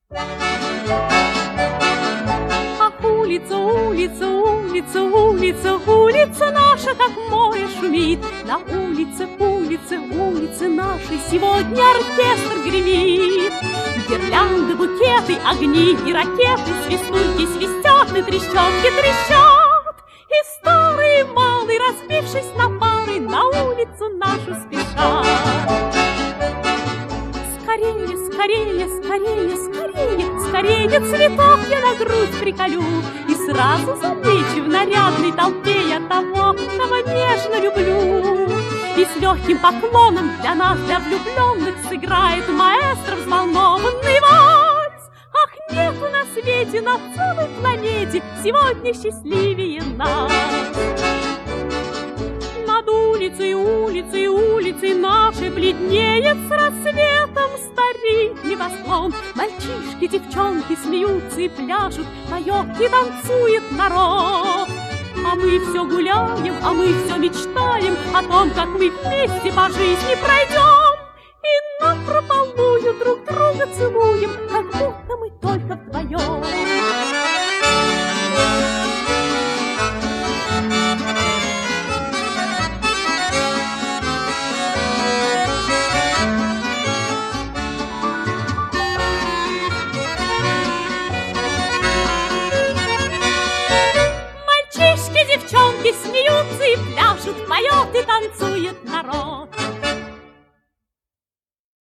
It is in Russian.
Ах, улица, улица, улица, улица, улица наша, как море шумит. На улице, улице, улице нашей сегодня оркестр гремит. Гирлянды, букеты, огни и ракеты, свистульки свистят и трещотки трещат. И старый и малый, разбившись на пары, на улицу нашу спешат. Скорее, скорее, скорее, скорее, скорее цветов я на грудь приколю и сразу замечу в нарядной толпе я того, кого нежно люблю. И с легким поклоном для нас, для влюбленных, сыграет маэстро взволнованный вальс. Ах, нету на свете, на целой планете сегодня счастливее нас. Над улицей, улицей, улицей нашей бледнеет с рассветом старик небосклон. Мальчишки, девчонки смеются и пляшут, поет и танцует народ. А мы все гуляем, а мы все мечтаем о том, как мы вместе по жизни пройдем. И напропалую друг друга целуем, как будто мы только вдвоем.